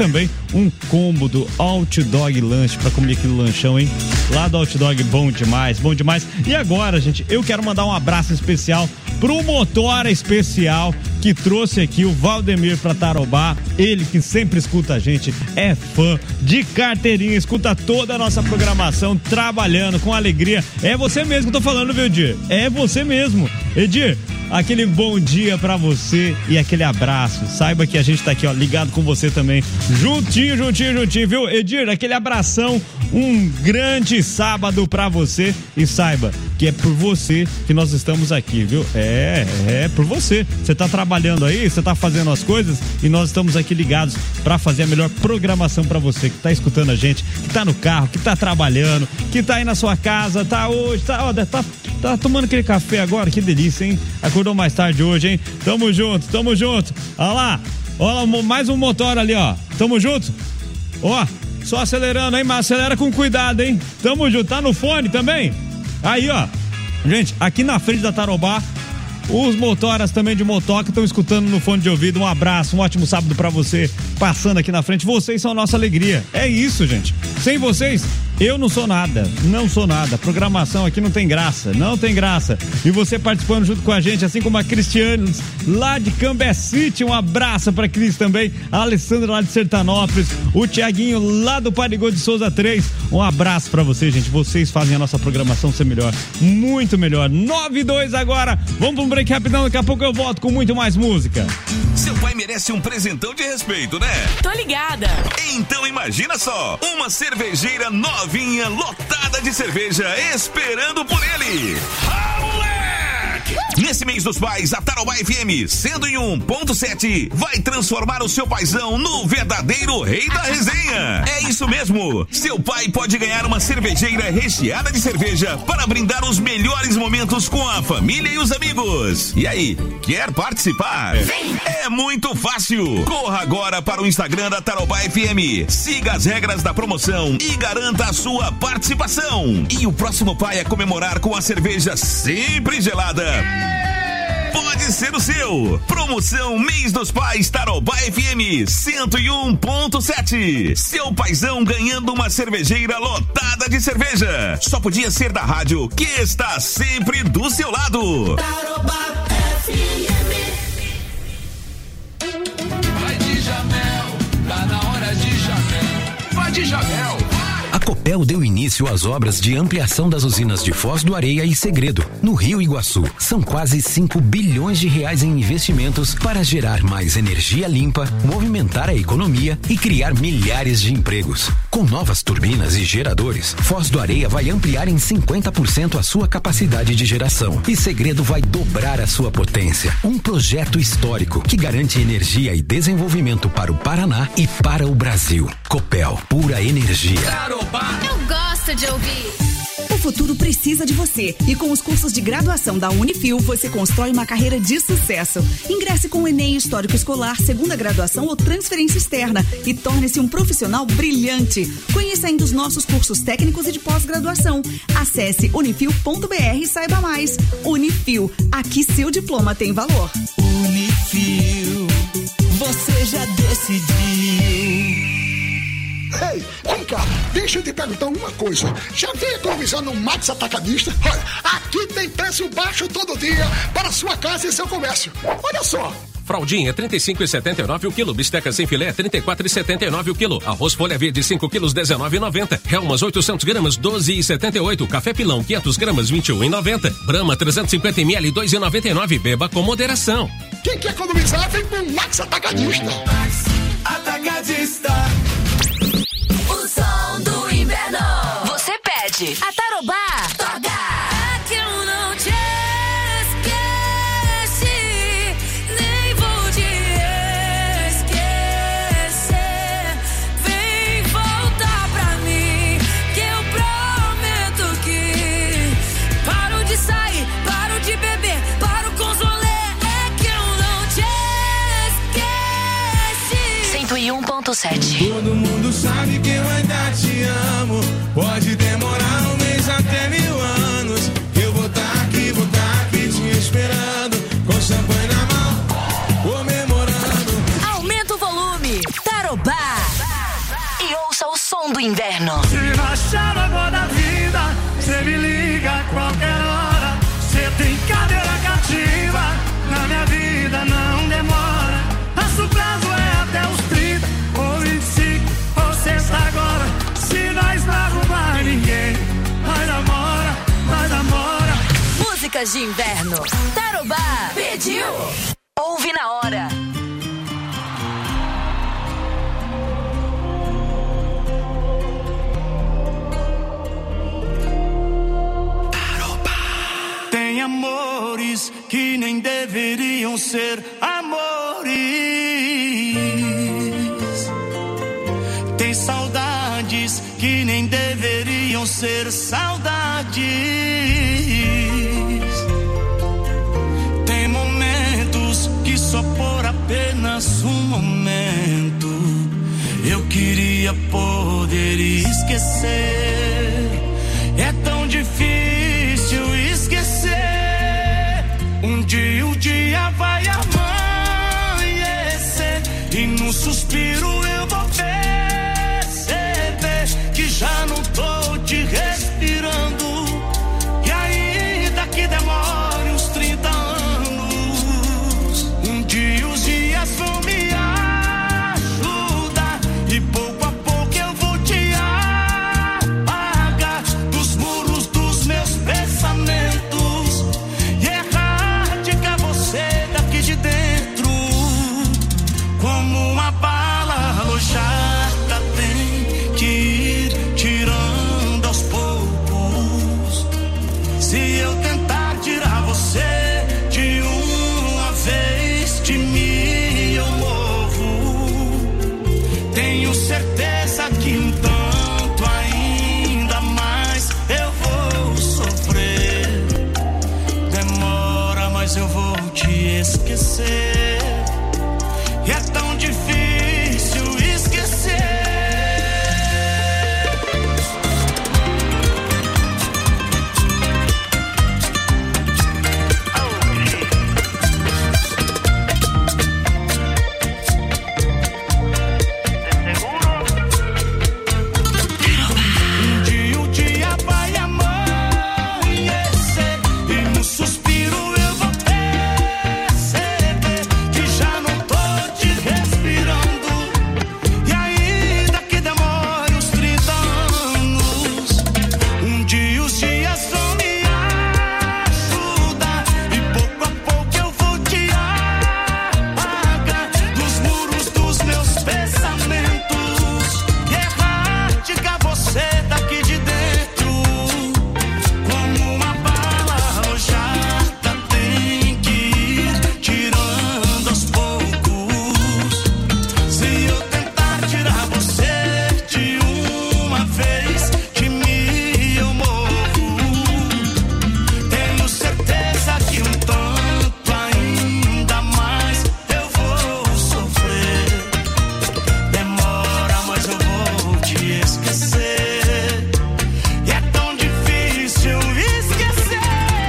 Speaker 5: um combo do Hot Dog Lanche pra comer aquele lanchão, hein? Lá do Hot Dog, bom demais, bom demais. E agora, gente, eu quero mandar um abraço especial pro Motora Especial que trouxe aqui o Valdemir pra Tarobá. Ele que sempre escuta a gente, é fã de carteirinha, escuta toda a nossa programação, trabalhando com alegria. É você mesmo que eu tô falando, viu, Edir? É você mesmo. Edir, aquele bom dia pra você e aquele abraço. Saiba que a gente tá aqui, ó, ligado com você também. Juntinho, juntinho, juntinho, viu? Edir, aquele abração, um grande sábado pra você e saiba que é por você que nós estamos aqui, viu? É, é por você. Você tá trabalhando aí, você tá fazendo as coisas e nós estamos aqui ligados pra fazer a melhor programação pra você que tá escutando a gente, que tá no carro, que tá trabalhando, que tá aí na sua casa, tá hoje, tá, ó, tá, tá tomando aquele café agora, que delícia, hein? Acordou mais tarde hoje, hein? Tamo junto, tamo junto. Olha lá, olha mais um motor ali, ó. Tamo junto. Ó, só acelerando, hein? Mas acelera com cuidado, hein? Tamo junto. Tá no fone também? Aí, ó. Gente, aqui na frente da Tarobá, os motoras também de motoca estão escutando no fone de ouvido. Um abraço, um ótimo sábado pra você, passando aqui na frente. Vocês são a nossa alegria. É isso, gente. Sem vocês, eu não sou nada. Não sou nada. A programação aqui não tem graça. Não tem graça. E você participando junto com a gente, assim como a Cristiane, lá de Cambé City. Um abraço pra Cris também. A Alessandra lá de Sertanópolis. O Tiaguinho lá do Parigô de Souza três. Um abraço pra vocês, gente. Vocês fazem a nossa programação ser melhor. Muito melhor. nove e dois agora. Vamos pra um break rapidão. Daqui a pouco eu volto com muito mais música.
Speaker 2: Seu pai merece um presentão de respeito, né?
Speaker 3: Tô ligada.
Speaker 2: Então imagina só, uma cervejeira novinha, lotada de cerveja, esperando por ele. Ah, moleque! Nesse mês dos pais, a Tarobá F M cento e um ponto sete vai transformar o seu paizão no verdadeiro rei da resenha. É isso mesmo. Seu pai pode ganhar uma cervejeira recheada de cerveja para brindar os melhores momentos com a família e os amigos. E aí, quer participar? É muito fácil. Corra agora para o Instagram da Tarobá F M. Siga as regras da promoção e garanta a sua participação. E o próximo pai a comemorar com a cerveja sempre gelada pode ser o seu. Promoção Mês dos Pais Tarobá F M cento e um ponto sete. Seu paizão ganhando uma cervejeira lotada de cerveja. Só podia ser da rádio que está sempre do seu lado.
Speaker 13: Tarobá F M. Vai de Jamel, tá na hora de Jamel. Vai de Jamel.
Speaker 18: A Copel deu início às obras de ampliação das usinas de Foz do Areia e Segredo, no Rio Iguaçu. São quase cinco bilhões de reais em investimentos para gerar mais energia limpa, movimentar a economia e criar milhares de empregos. Com novas turbinas e geradores, Foz do Areia vai ampliar em cinquenta por cento a sua capacidade de geração e Segredo vai dobrar a sua potência. Um projeto histórico que garante energia e desenvolvimento para o Paraná e para o Brasil. Copel, pura energia.
Speaker 3: Eu gosto de ouvir.
Speaker 19: O futuro precisa de você e com os cursos de graduação da Unifil você constrói uma carreira de sucesso. Ingresse com o Enem Histórico Escolar, segunda graduação ou transferência externa e torne-se um profissional brilhante. Conheça ainda os nossos cursos técnicos e de pós-graduação. Acesse unifil ponto br e saiba mais. Unifil, aqui seu diploma tem valor.
Speaker 13: Unifil, você já decidiu.
Speaker 20: Ei, vem cá, deixa eu te perguntar uma coisa. Já veio economizar no Max Atacadista? Olha, aqui tem preço baixo todo dia para sua casa e seu comércio. Olha só.
Speaker 7: Fraldinha trinta e cinco e setenta e nove o quilo, bisteca sem filé trinta e quatro e setenta e nove o quilo, arroz folha verde cinco quilos dezenove e noventa, Helmas oitocentos gramas doze e setenta e oito, café pilão quinhentos gramas vinte e um e noventa, Brahma trezentos e cinquenta mililitros dois e noventa e nove, beba com moderação.
Speaker 20: Quem quer economizar vem com o Max Atacadista.
Speaker 13: Max Atacadista.
Speaker 3: O som do inverno. Você pede. A Tarobá toca. É que eu não te esqueci, nem vou te esquecer. Vem voltar pra mim, que eu prometo que paro de sair, paro de beber, paro com os rolê. É que eu não te esqueci. cento e um ponto sete.
Speaker 13: Todo mundo sabe que eu ainda te amo. Pode demorar um mês até mil anos. Eu vou tá aqui, vou tá aqui te esperando, com champanhe na mão, comemorando.
Speaker 3: Aumenta o volume. Tarobá. músicas de inverno. Tarobá pediu. Ouve na hora.
Speaker 13: Tem amores que nem deveriam ser amores. Tem saudades que nem deveriam ser saudades. Tem momentos que só por apenas um momento eu queria poder esquecer. É tão difícil esquecer. Um dia o dia vai amanhecer e num suspiro eu vou perceber que já não tô te respirando. E ainda que demore uns trinta anos, um dia os dias vão me ajudar e pouco a pouco eu vou te apagar dos muros dos meus pensamentos e erradicar você daqui de dentro. Como uma bala alojada tem que ir tirando aos poucos. Se eu tentar tirar você de uma vez de mim eu morro. Tenho certeza que um tanto ainda mais eu vou sofrer. Demora, mas eu vou te esquecer. E é tão difícil esquecer. Um dia o dia vai amanhecer e no suspiro eu vou perceber que já não tô te respirando. E ainda que demore uns trinta anos, um dia os dias vão me ajudar e pouco a pouco eu vou te apagar dos muros dos meus pensamentos e erradicar você daqui de dentro. Como uma bala alojada tem que ir tirando aos poucos. Se eu tentar tirar você de uma vez de mim eu morro. Tenho certeza que um tanto ainda mais eu vou sofrer. Demora, mas eu vou te esquecer. E é tão difícil esquecer.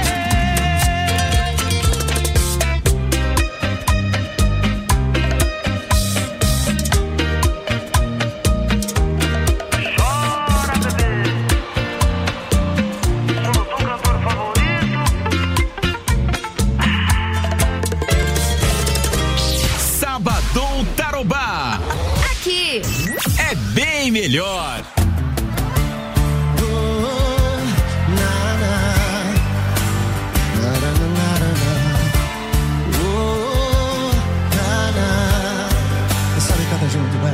Speaker 13: Chora, bebê. Como teu cantor favorito.
Speaker 2: Sabadão Tarobá.
Speaker 3: Aqui.
Speaker 2: É bem melhor.
Speaker 14: Sabe, canta junto, vai.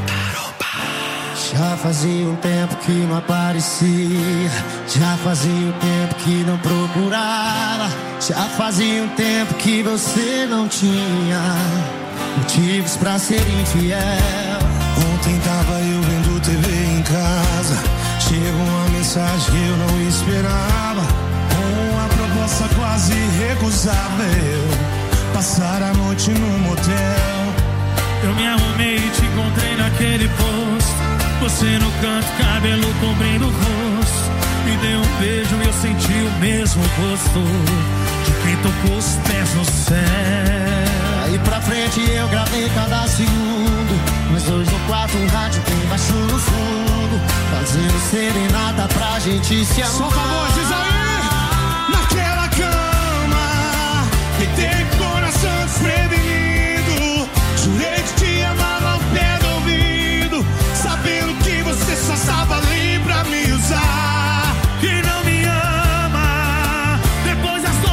Speaker 14: Já fazia um tempo que não aparecia, já fazia um tempo que não procurava, já fazia um tempo que você não tinha motivos pra ser infiel. Ontem tava eu vendo T V em casa, chegou uma mensagem que eu não esperava, com uma proposta quase recusável, passar a noite num motel.
Speaker 10: Eu me arrumei e te encontrei naquele posto, você no canto, cabelo cobrindo o rosto. Me deu um beijo e eu senti o mesmo gosto de quem tocou os pés no céu.
Speaker 14: Aí pra frente eu gravei cada segundo, mas hoje no quarto o rádio tem baixo no fundo, fazendo serenata pra gente se amar.
Speaker 13: Solta a voz, diz aí! Naquela cama que tem coração desprevenido, jurei que te amava ao pé do ouvido, sabendo que você só estava ali pra me usar.
Speaker 10: Que não me ama depois das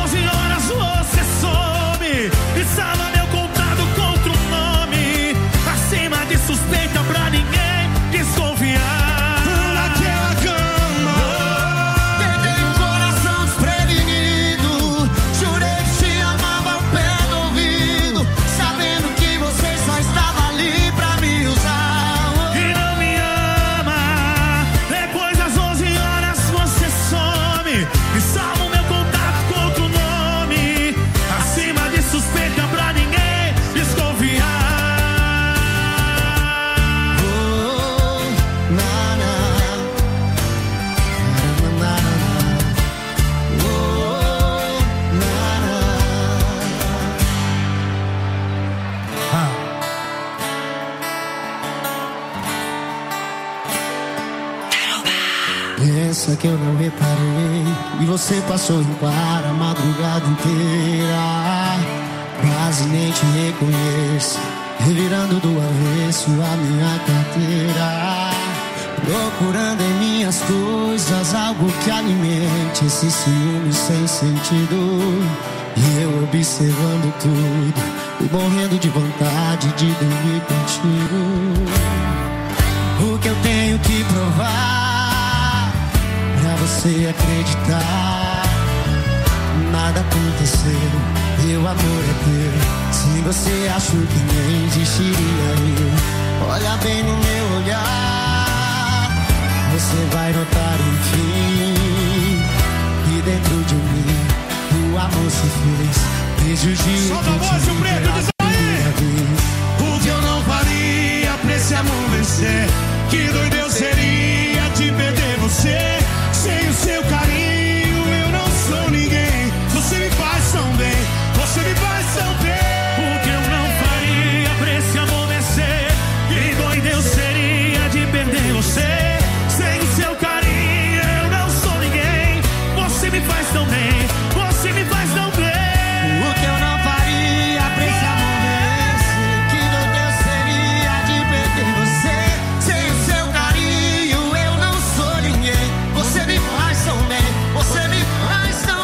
Speaker 14: que eu não reparei. E você passou em claro a madrugada inteira. Quase nem te reconheço, revirando do avesso a minha carteira. Procurando em minhas coisas algo que alimente esse ciúme sem sentido. E eu observando tudo e morrendo de vontade de dormir contigo. O que eu tenho que provar pra você acreditar? Nada aconteceu, meu amor é teu. Se você achou que nem existiria eu, olha bem no meu olhar, você vai notar enfim que dentro de mim o amor se fez. Desde o dia
Speaker 13: solta a voz, o preto, diz aí. O que eu não faria pra esse amor vencer? Que doido eu seria de perder você. Sem o seu carinho eu não sou ninguém. Você me faz tão bem, você me faz tão bem. O que eu não faria pra esse amor vencer? Que doido eu seria de perder você. Sem o seu carinho eu não sou ninguém. Você me faz tão bem, você me faz tão bem.
Speaker 14: O que eu não faria pra esse amor vencer? Que doido eu seria de perder você. Sem o seu carinho eu não sou ninguém. Você me faz tão bem, você me faz tão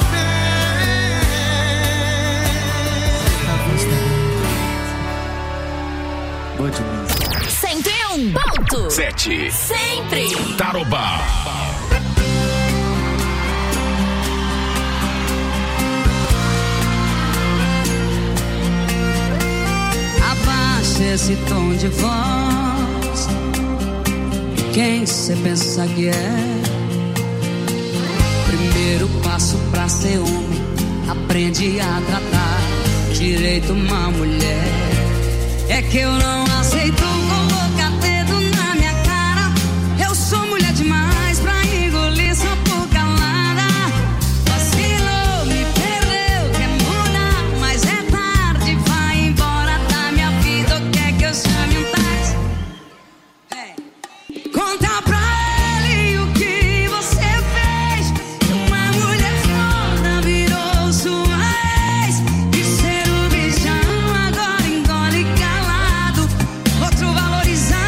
Speaker 14: bem. Boa demais.
Speaker 3: cento e um ponto
Speaker 2: Sete.
Speaker 3: Sempre.
Speaker 2: Tarobá.
Speaker 1: Abaixa esse tom de voz. Quem cê pensa que é? Primeiro passo pra ser homem, aprende a tratar direito uma mulher. É que eu não aceito colocar dedo na minha cara. Eu sou mulher demais pra engolir só por calada. Vacilou, me perdeu, quer mudar, mas é tarde, vai embora da minha vida. Ou quer que eu chame um táxi? É. Conta pra ele o que você fez. Uma mulher foda virou sua ex. E ser o bichão agora engole calado, outro valorizando.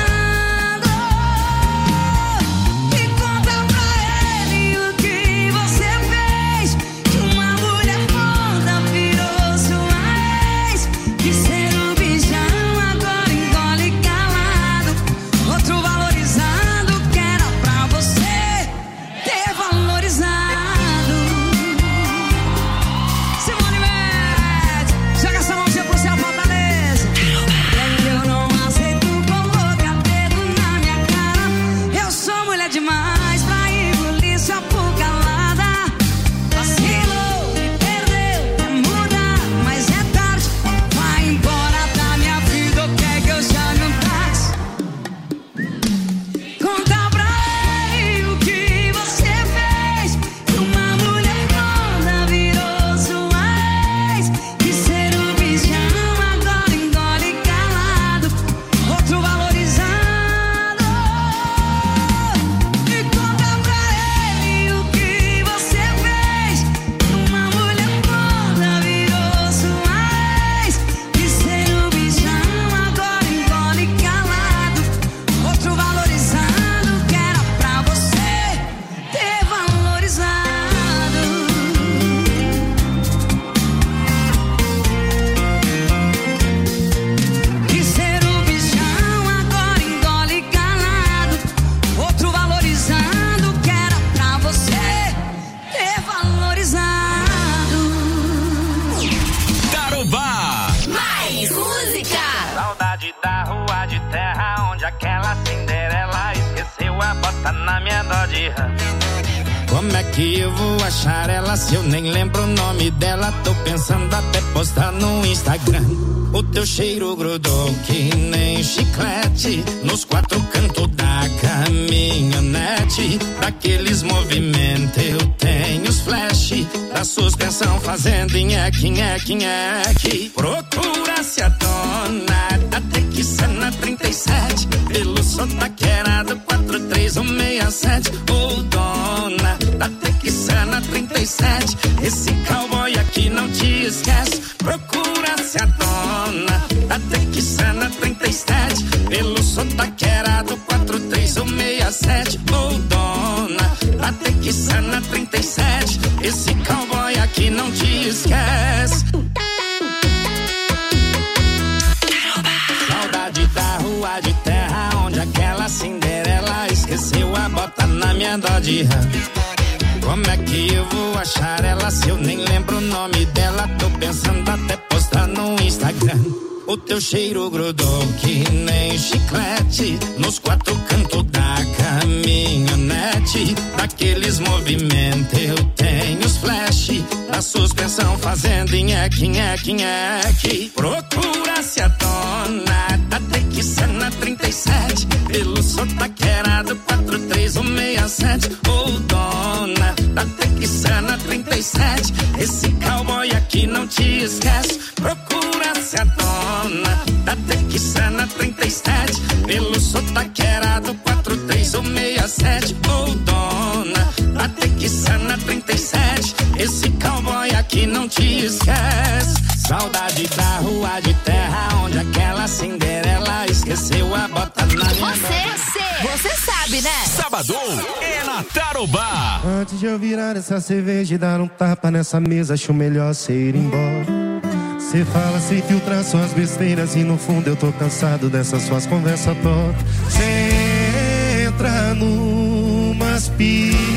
Speaker 1: E conta pra ele o que você fez. Uma mulher foda virou sua ex. E ser o bichão agora engole calado, outro valorizando, que era pra você ter valorizado. Simone Mendes, joga essa mãozinha pro céu, Fortaleza. É que eu não aceito colocar dedo na minha cara. Eu sou mulher demais pra engolir sua por calada. Vacilou, me perdeu, quer mudar, mas é tarde, vai embora da minha vida. Ou quer que eu chame um táxi? Conta pra ele o que você fez. Uma mulher foda virou sua ex. E ser o bichão agora engole calado, outro valorizando. E conta pra ele o que você fez. Uma mulher foda virou sua ex. E ser o bichão agora engole calado, outro valorizando, que era pra você ter valorizado. E ser o bichão agora engole calado, outro valorizando, que era pra você ter valorizado.
Speaker 2: Tarobá.
Speaker 3: Mais música.
Speaker 13: Saudade da rua de terra, onde aquela Cinderela esqueceu a bota na minha Dodge Ram. Como é que eu vou achar ela se eu nem lembro o nome dela? Tô pensando até postar no Instagram. O teu cheiro grudou que nem chiclete nos quatro cantos da caminhonete. Daqueles movimentos eu tenho os flash da suspensão fazendo nheque, nheque, nheque. Procura-se a dona até que cena trinta e sete pelo sotaqueirado quatro três um seis sete. Ô dona, trinta e sete. Esse cowboy aqui não te esquece. Procura-se a dona da Texana trinta e sete. Pelo sotaqueirado quatro três um seis sete. Ô dona da Texana trinta e sete. Esse cowboy aqui não te esquece. Saudade da rua de terra onde aquela Cinderela esqueceu a bota na minha Dodge Ram. Como é que eu vou achar ela se eu nem lembro o nome dela? Tô pensando até postar no Instagram. O teu cheiro grudou que nem chiclete nos quatro cantos da caminhonete. Daqueles movimentos eu tenho os flash da suspensão fazendo nheque, nheque, nheque. Procura-se a dona da Texana trinta e sete. Pelo sotaqueirado quatro três um seis sete. Ô dona da Texana trinta e sete. Esse cowboy aqui não te esquece. Procura-se a dona da Texana trinta e sete. Pelo sotaqueirado quatro três um seis sete. Ô dona da Texana trinta e sete. Esse cowboy aqui não te esquece. Saudade da rua de terra onde aquela Cinderela esqueceu a bota na minha.
Speaker 21: Você, você sabe, né?
Speaker 2: Sabadão é na Tarobá.
Speaker 16: Antes de eu virar essa cerveja e dar um tapa nessa mesa, acho melhor cê ir embora. Cê fala sem filtrar suas besteiras e no fundo eu tô cansado dessas suas conversas tortas. Cê entra numas piras